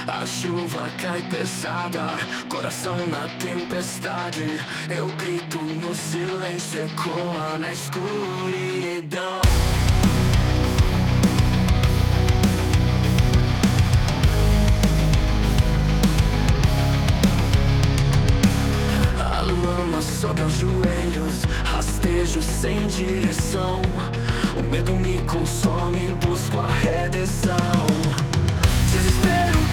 A chuva cai pesada, coração na tempestade. Eu grito no silêncio, ecoa na escuridão. A lama sobe aos joelhos, rastejo sem direção. O medo me consome, busco a redenção. Desespero